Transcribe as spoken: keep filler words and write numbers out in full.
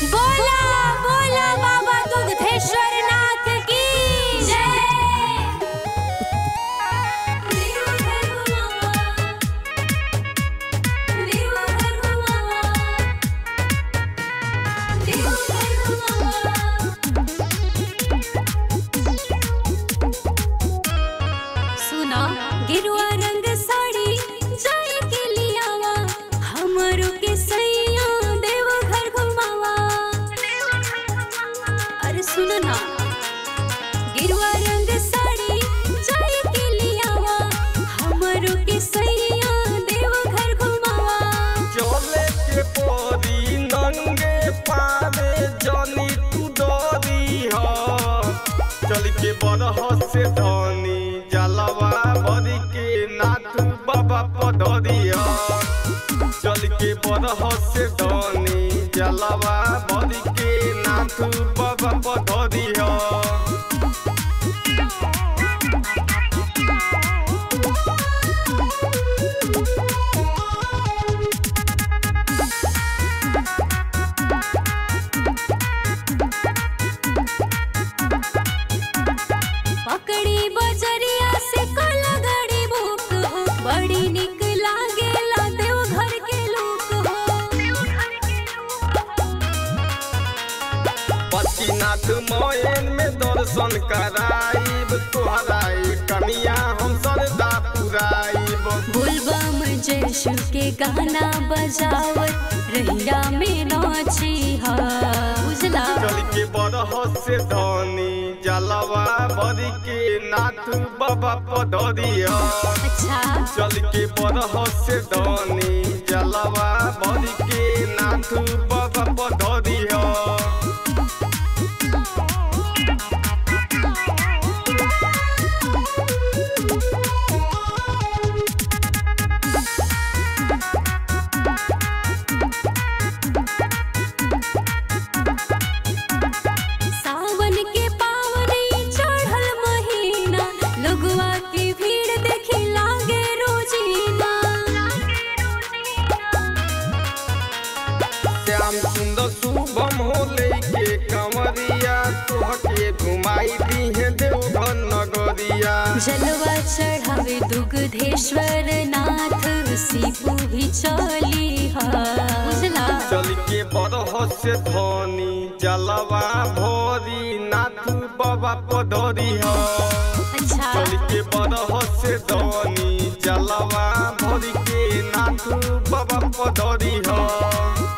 बोला बोला बाबा दुग्धेश्वर नाथ की जय। सुना गिरुआ रंग साड़ी जाए के लियावा हमरो के सैया देव घर घुमावा। अरे सुनो ना गिरुआ रंग साड़ी जाए के लियावा हमरो के सैया देव घर घुमावा। चले के परी नंगे पावे जनी तू डरी ह चल के बरह से धनी जलवा भरी के नाथ बाबा पधरी ह चल के बरह से धनी जलवा भरी के नाथ बाबा पधरी ह। पकड़ी बजरिया से कला गाड़ी बुक हो बड़ी निक लागेला देव घर के लोग हो। पतिनाथ मोयन में दर्शन कराइब तोहरा कनिया हम सरदा पुराइब। बुलबम जयशु के गाना बजावत रहिया में नाची हा उजला। चल के बरह से धनी जलवा भरी के नाथ बाबा पधरी ह अच्छा चल के बरह से धनी जलवा भरी के नाथ बाबा पधरी ह। सावन के पावनी चढ़ल महीना लोगवा की भीड़ देखी लागे रोजीना। श्याम सुंदर शुभम हो लेके कंवरिया तोहके घुमाई दी है देवघर नगरिया। जलवा चढ़ावे दुग्धेश्वर नाथ सीपू भी चली हा उजला। चल के बरह से धनी जलवा भरी नाथ बाबा पधरी ह अच्छा चल के बरह से धनी जलवा भरी के नाथ बाबा पधरी ह।